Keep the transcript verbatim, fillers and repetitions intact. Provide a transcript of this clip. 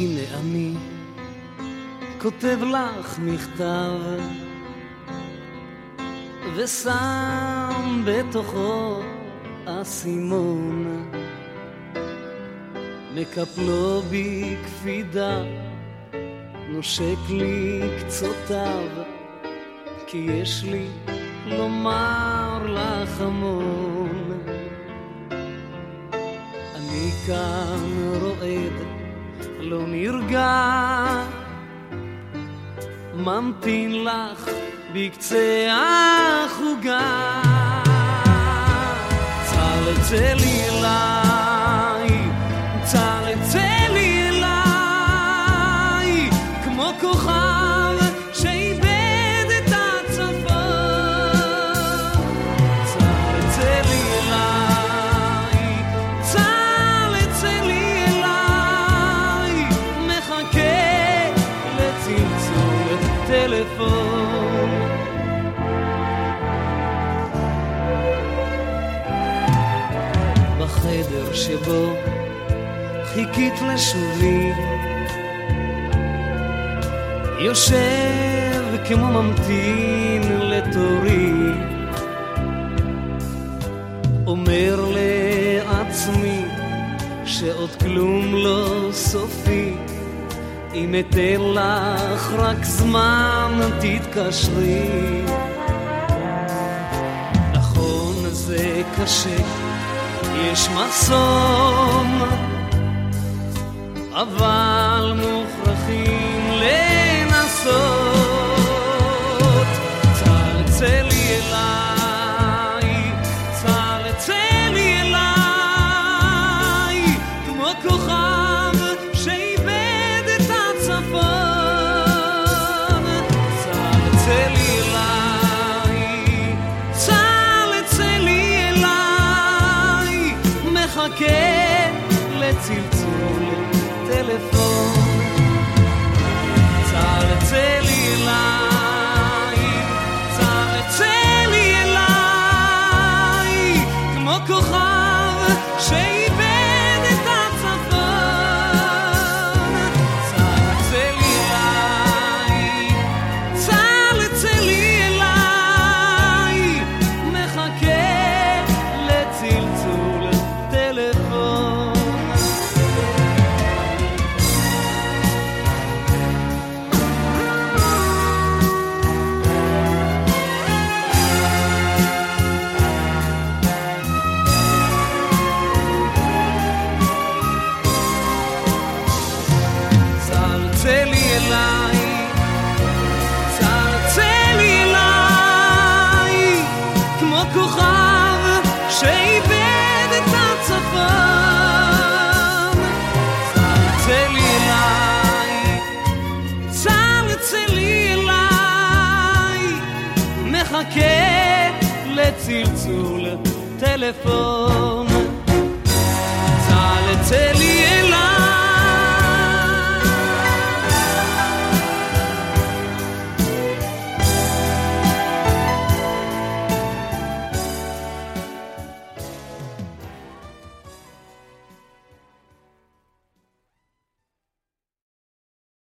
הנה אני כותב לך מכתב ושם בתוכו אסימון, מקפלו בקפידה נושק לי קצותיו, כי יש לי לומר לך המון. אני כאן רועד לא נרגע, ממתין לך בקצה החוגה, צלצלי אליי, צלצלי אליי, כמו כוכב שאיבד את הצפון, צלצלי אליי, צלצלי אליי, מחכה לצלצול טלפון. בחדר שבו חיכית לשובי, יושב כמו ממתין לתורי, אומר לעצמי שעוד כלום לא סופי, אם אתן לך רק זמן תתקשרי. נכון זה קשה, יש מחסום, אבל מוכרחים לנסות. צלצלי אליי, צלצלי אליי, כמו כוכב שאיבד את הצפון, צלצלי אליי, צלצלי אליי, מחכה לצלצול טלפון. צלצלי אליי, צלצלי אליי, כמו כוכב שאיבד את הצפון, צלצלי אליי, צלצלי אליי, מחכה לצלצול טלפון. צלצלי אליי, צלצלי אליי, כמו כוכב שאיבד את הצפון, צלצלי אליי, צלצלי אליי, מחכה לצלצול טלפון, צלצלי אליי.